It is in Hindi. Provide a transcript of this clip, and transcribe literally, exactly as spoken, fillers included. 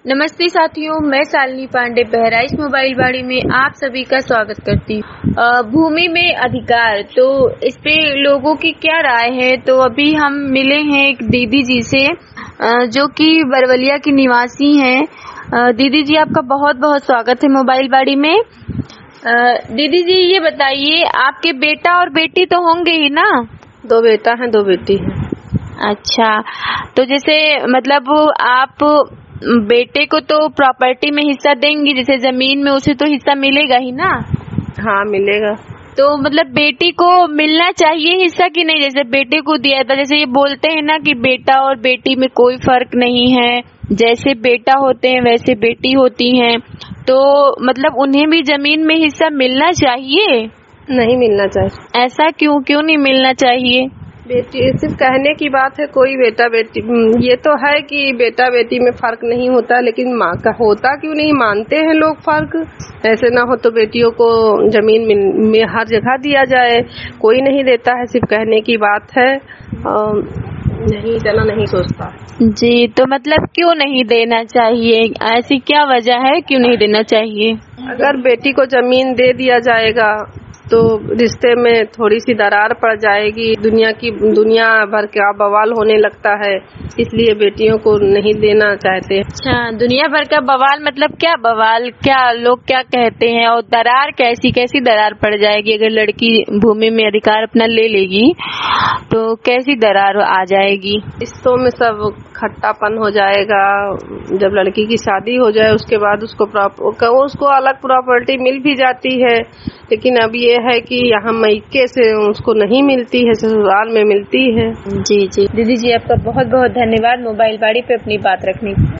नमस्ते साथियों, मैं शालिनी पांडे बहराइच मोबाइल बाड़ी में आप सभी का स्वागत करती हूँ। भूमि में अधिकार, तो इस पे लोगों की क्या राय है। तो अभी हम मिले हैं एक दीदी जी से जो कि बरवलिया की निवासी हैं। दीदी जी, आपका बहुत बहुत स्वागत है मोबाइल बाड़ी में। दीदी जी, ये बताइए, आपके बेटा और बेटी तो होंगे ही ना? दो बेटा है, दो बेटी है। अच्छा, तो जैसे मतलब आप बेटे को तो प्रॉपर्टी में हिस्सा देंगी, जैसे जमीन में, उसे तो हिस्सा मिलेगा ही ना? हाँ, मिलेगा। तो मतलब बेटी को मिलना चाहिए हिस्सा कि नहीं? जैसे बेटे को दिया था, जैसे ये बोलते हैं ना कि बेटा और बेटी में कोई फर्क नहीं है, जैसे बेटा होते हैं वैसे बेटी होती हैं, तो मतलब उन्हें भी जमीन में हिस्सा मिलना चाहिए? नहीं मिलना चाहिए। ऐसा क्यों क्यों नहीं मिलना चाहिए? बेटी सिर्फ कहने की बात है, कोई बेटा बेटी, ये तो है कि बेटा बेटी में फर्क नहीं होता, लेकिन माँ का होता क्यों नहीं मानते हैं लोग फर्क। ऐसे ना हो तो बेटियों को जमीन में, में हर जगह दिया जाए, कोई नहीं देता है, सिर्फ कहने की बात है। और नहीं जना नहीं सोचता जी। तो मतलब क्यों नहीं देना चाहिए? ऐसी क्या वजह है क्यों नहीं देना चाहिए? अगर बेटी को जमीन दे दिया जाएगा तो रिश्ते में थोड़ी सी दरार पड़ जाएगी, दुनिया की दुनिया भर का बवाल होने लगता है, इसलिए बेटियों को नहीं देना चाहते। अच्छा, दुनिया भर का बवाल मतलब क्या बवाल? क्या लोग क्या कहते हैं? और दरार कैसी कैसी दरार पड़ जाएगी? अगर लड़की भूमि में अधिकार अपना ले लेगी तो कैसी दरार आ जाएगी? रिश्तों में सब खट्टापन हो जाएगा। जब लड़की की शादी हो जाए उसके बाद उसको उसको अलग प्रॉपर्टी मिल भी जाती है, लेकिन अब ये है कि यहाँ मायके से उसको नहीं मिलती है, ससुराल में मिलती है। जी जी दीदी जी, आपका बहुत बहुत धन्यवाद मोबाइल बाड़ी पे अपनी बात रखने की।